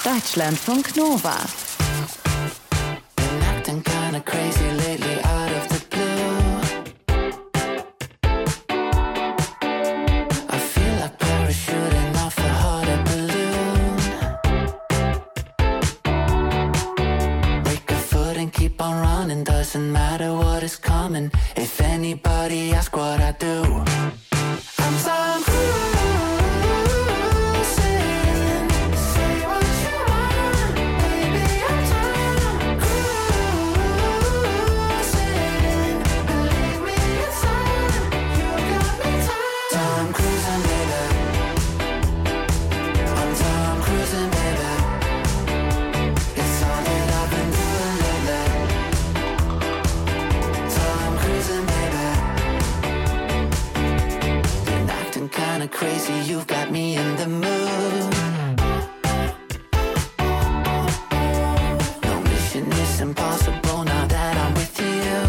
Deutschlandfunk Nova. Been acting kinda crazy lately, out of the blue. I feel like parachuting off a hot air balloon. Break a foot and keep on running, doesn't matter what is coming. If anybody asks what I do, I'm Tom Cruise. Crazy, you've got me in the mood. No mission is impossible now that I'm with you.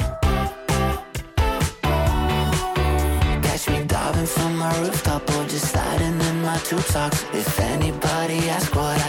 Catch me diving from my rooftop or just sliding in my tube socks. If anybody asks what